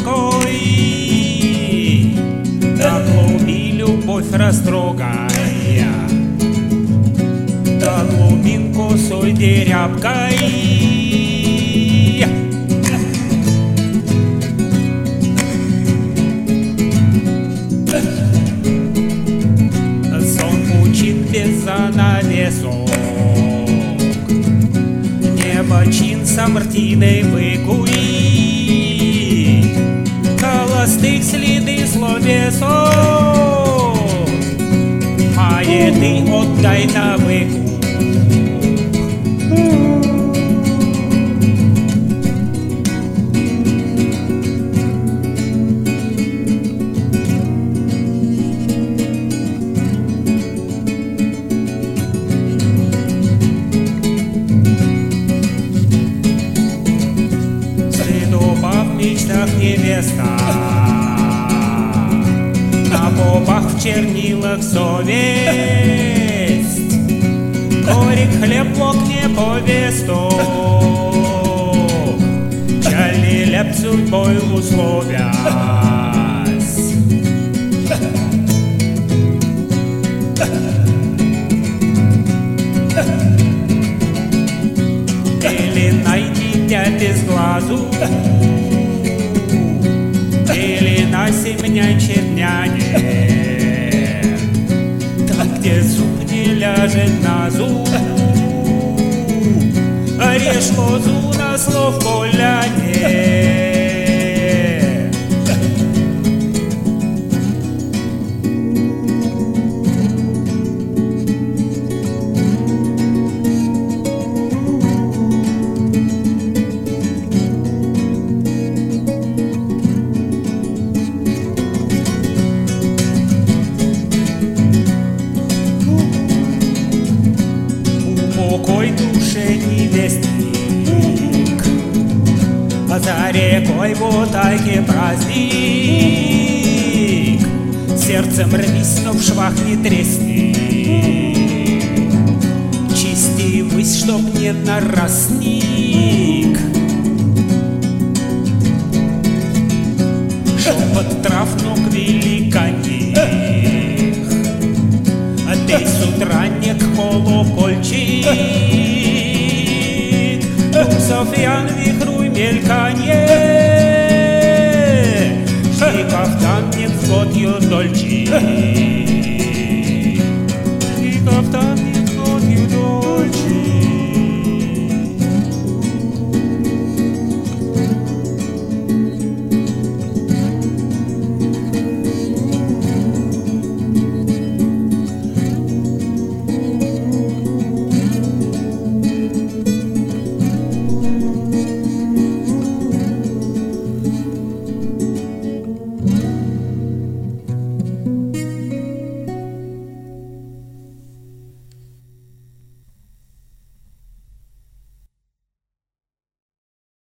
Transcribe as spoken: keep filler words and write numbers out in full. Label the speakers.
Speaker 1: рукой, да глуби любовь растрогая, да глубин косой дерябкой. Сон учит без занавесок, небо чин самартиной выкуй, холостых следы словесов, маеты отдай на выкуп. В мечтах невеста, на попах в чернилах совесть, корик хлеб в окне повесток, чали леп судьбой условясь. Или найди тебя без глазу, или на семенянче дняне, там, где зуб не ляжет на зуб, режь лозу на слов поляне. Упокой душе невестник, за рекой в утайке праздник, сердцем рвись, но в швах не тресни, чисти высь, чтоб не нарастник. Шепот трав ног великаних, ты с утра не колокольчик, Софьян вихруй мельканье, жди кафтан не взгод ее дольчик.